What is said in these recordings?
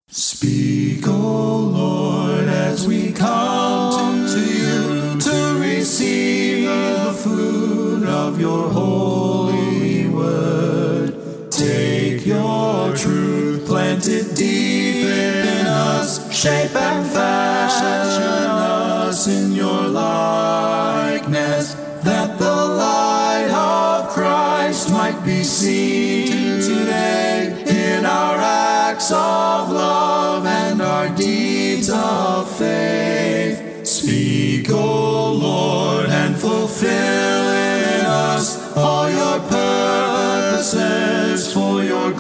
Speak, O Lord, as we come to you to receive the food of your holy word. Take your truth, plant it deep in us, shape and fashion us in your likeness, that the light of Christ might be seen today in our acts of love and our deeds of faith. Speak, O Lord, and fulfill in us all your purposes for your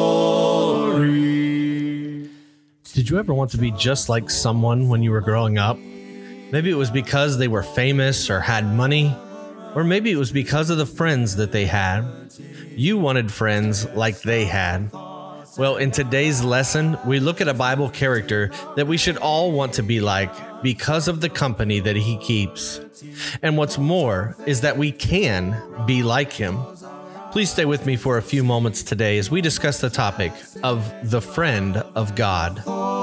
glory. Did you ever want to be just like someone when you were growing up? Maybe it was because they were famous or had money, or maybe it was because of the friends that they had. You wanted friends like they had. Well, in today's lesson, we look at a Bible character that we should all want to be like because of the company that he keeps. And what's more is that we can be like him. Please stay with me for a few moments today as we discuss the topic of the friend of God.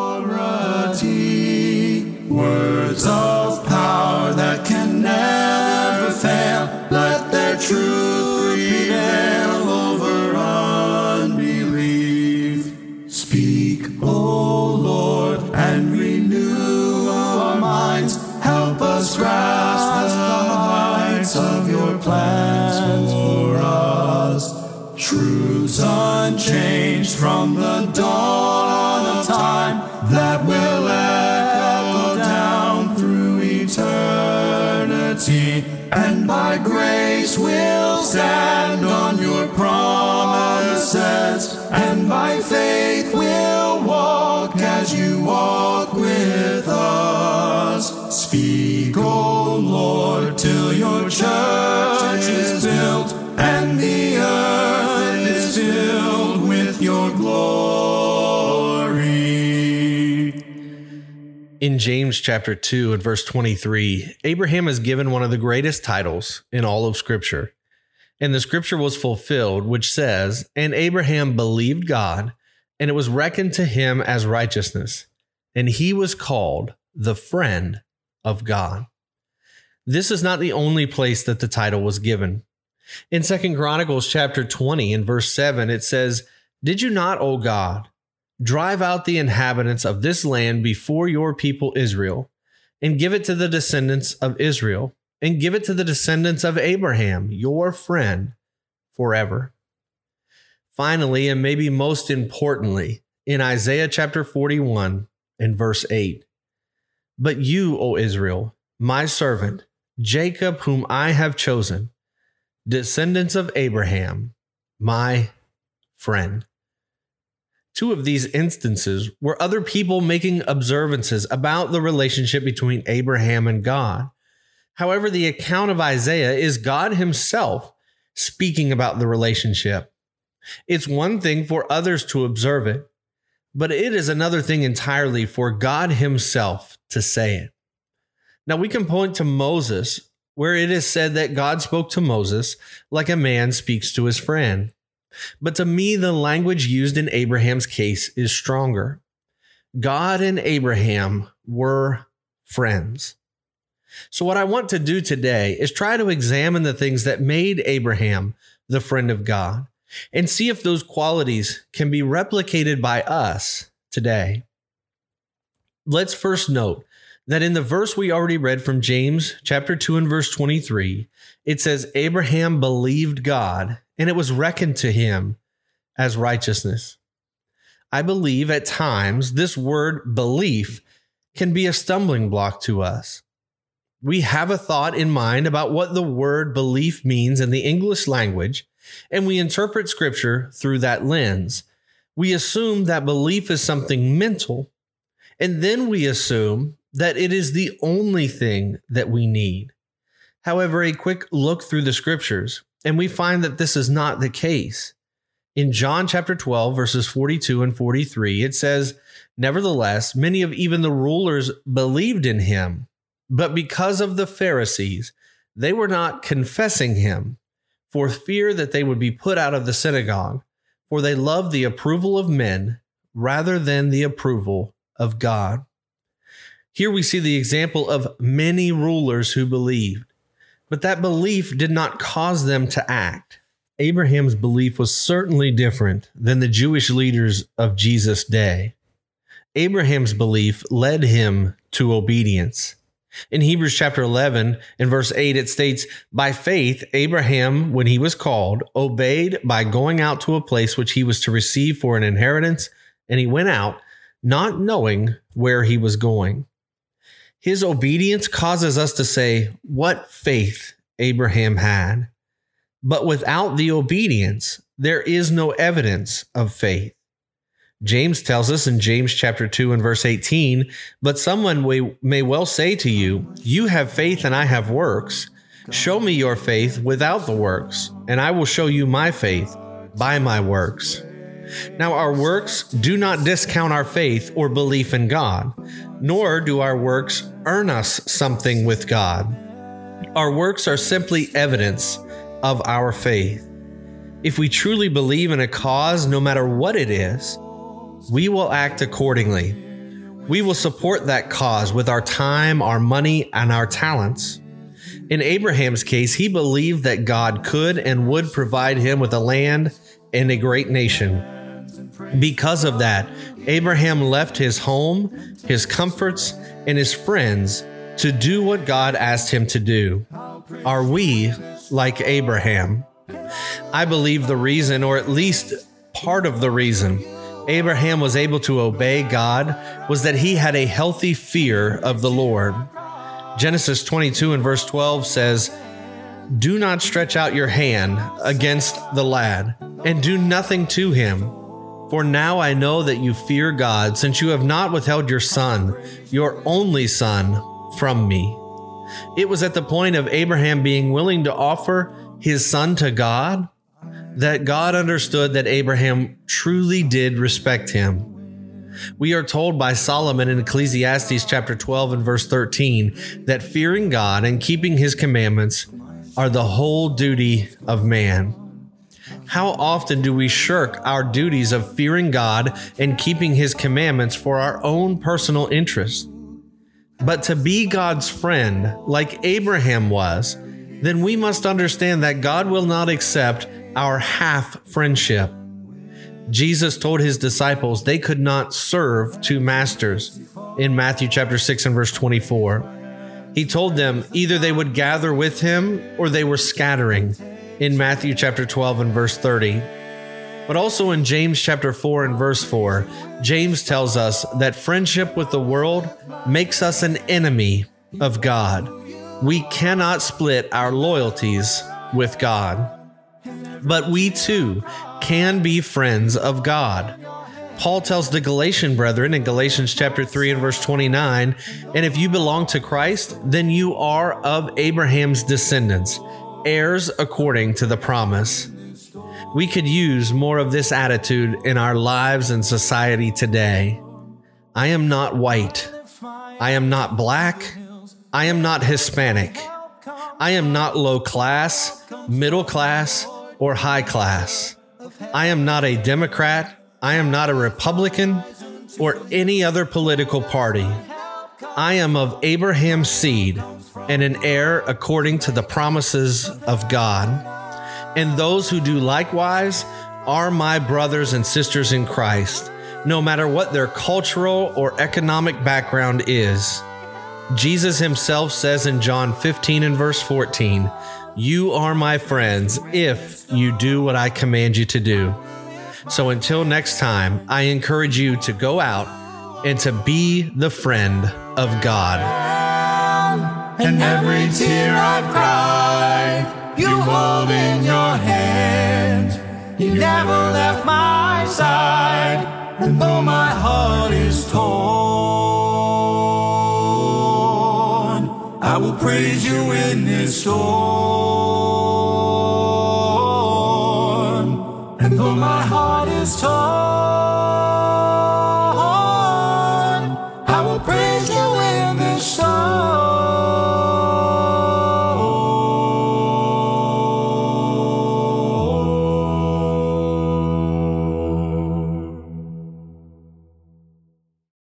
Words of power that can never fail. Let their truth prevail over unbelief. Speak, O Lord, and renew our minds. Help us grasp the heights of your plans for us. Truths unchanged from the dawn of time that will echo down through eternity, and by grace we'll stand on your promises, and by faith we'll walk as you walk with us. Speak, O Lord, till your church is built and the earth is filled with your glory. In James chapter 2 and verse 23, Abraham is given one of the greatest titles in all of Scripture. And the Scripture was fulfilled, which says, "And Abraham believed God, and it was reckoned to him as righteousness, and he was called the friend of God." This is not the only place that the title was given. In 2 Chronicles chapter 20 and verse 7, it says, "Did you not, O God, drive out the inhabitants of this land before your people Israel, and give it to the descendants of Israel, and give it to the descendants of Abraham, your friend, forever." Finally, and maybe most importantly, in Isaiah chapter 41 and verse 8, "But you, O Israel, my servant, Jacob, whom I have chosen, descendants of Abraham, my friend." Two of these instances were other people making observances about the relationship between Abraham and God. However, the account of Isaiah is God himself speaking about the relationship. It's one thing for others to observe it, but it is another thing entirely for God himself to say it. Now, we can point to Moses, where it is said that God spoke to Moses like a man speaks to his friend. But to me, the language used in Abraham's case is stronger. God and Abraham were friends. So what I want to do today is try to examine the things that made Abraham the friend of God and see if those qualities can be replicated by us today. Let's first note that in the verse we already read from James chapter 2 and verse 23, it says, "Abraham believed God, and it was reckoned to him as righteousness." I believe at times this word belief can be a stumbling block to us. We have a thought in mind about what the word belief means in the English language, and we interpret Scripture through that lens. We assume that belief is something mental, and then we assume that it is the only thing that we need. However, a quick look through the Scriptures, and we find that this is not the case. In John chapter 12, verses 42 and 43, it says, "Nevertheless, many of even the rulers believed in him, but because of the Pharisees, they were not confessing him, for fear that they would be put out of the synagogue, for they loved the approval of men rather than the approval of God. Here we see the example of many rulers who believed, but that belief did not cause them to act. Abraham's belief was certainly different than the Jewish leaders of Jesus' day. Abraham's belief led him to obedience. In Hebrews chapter 11, in verse 8, it states, "By faith, Abraham, when he was called, obeyed by going out to a place which he was to receive for an inheritance, and he went out, not knowing where he was going." His obedience causes us to say what faith Abraham had. But without the obedience, there is no evidence of faith. James tells us in James chapter 2 and verse 18, "But someone may well say to you, 'You have faith and I have works. Show me your faith without the works, and I will show you my faith by my works.'" Now, our works do not discount our faith or belief in God, nor do our works earn us something with God. Our works are simply evidence of our faith. If we truly believe in a cause, no matter what it is, we will act accordingly. We will support that cause with our time, our money, and our talents. In Abraham's case, he believed that God could and would provide him with a land and a great nation. Because of that, Abraham left his home, his comforts, and his friends to do what God asked him to do. Are we like Abraham? I believe the reason, or at least part of the reason, Abraham was able to obey God was that he had a healthy fear of the Lord. Genesis 22 and verse 12 says, "Do not stretch out your hand against the lad, and do nothing to him. For now I know that you fear God, since you have not withheld your son, your only son, from me." It was at the point of Abraham being willing to offer his son to God that God understood that Abraham truly did respect him. We are told by Solomon in Ecclesiastes chapter 12 and verse 13 that fearing God and keeping his commandments are the whole duty of man. How often do we shirk our duties of fearing God and keeping his commandments for our own personal interest? But to be God's friend, like Abraham was, then we must understand that God will not accept our half friendship. Jesus told his disciples they could not serve two masters in Matthew chapter 6 and verse 24. He told them either they would gather with him or they were scattering in Matthew chapter 12 and verse 30. But also in James chapter 4 and verse 4, James tells us that friendship with the world makes us an enemy of God. We cannot split our loyalties with God. But we too can be friends of God. Paul tells the Galatian brethren in Galatians chapter 3 and verse 29, "And if you belong to Christ, then you are of Abraham's descendants, heirs according to the promise." We could use more of this attitude in our lives and society today. I am not white. I am not black. I am not Hispanic. I am not low class, middle class, or high class. I am not a Democrat. I am not a Republican or any other political party. I am of Abraham's seed and an heir according to the promises of God. And those who do likewise are my brothers and sisters in Christ, no matter what their cultural or economic background is. Jesus himself says in John 15 and verse 14, "You are my friends if you do what I command you to do." So until next time, I encourage you to go out and to be the friend of God. And every tear I've cried, you hold in your hand. You never left my side, and though my heart is torn, I will praise you in this storm. And though my heart is torn,